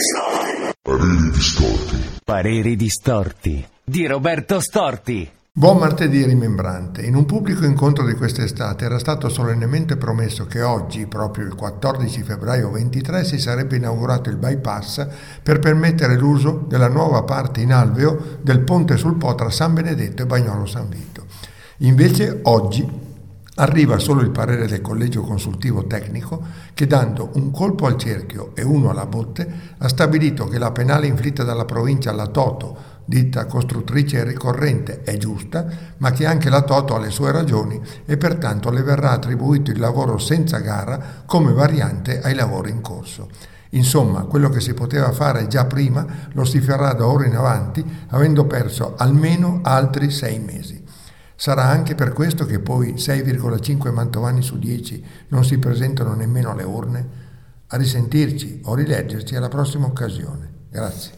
Pareri distorti. Pareri distorti di Roberto Storti. Buon martedì rimembrante. In un pubblico incontro di quest'estate era stato solennemente promesso che oggi, proprio il 14 febbraio 23, si sarebbe inaugurato il bypass per permettere l'uso della nuova parte in alveo del ponte sul Po tra San Benedetto e Bagnolo San Vito. Invece oggi arriva solo il parere del collegio consultivo tecnico che, dando un colpo al cerchio e uno alla botte, ha stabilito che la penale inflitta dalla provincia alla Toto, ditta costruttrice e ricorrente, è giusta, ma che anche la Toto ha le sue ragioni e pertanto le verrà attribuito il lavoro senza gara come variante ai lavori in corso. Insomma, quello che si poteva fare già prima lo si farà da ora in avanti, avendo perso almeno altri 6 mesi. Sarà anche per questo che poi 6,5 mantovani su 10 non si presentano nemmeno alle urne? A risentirci o rileggerci alla prossima occasione. Grazie.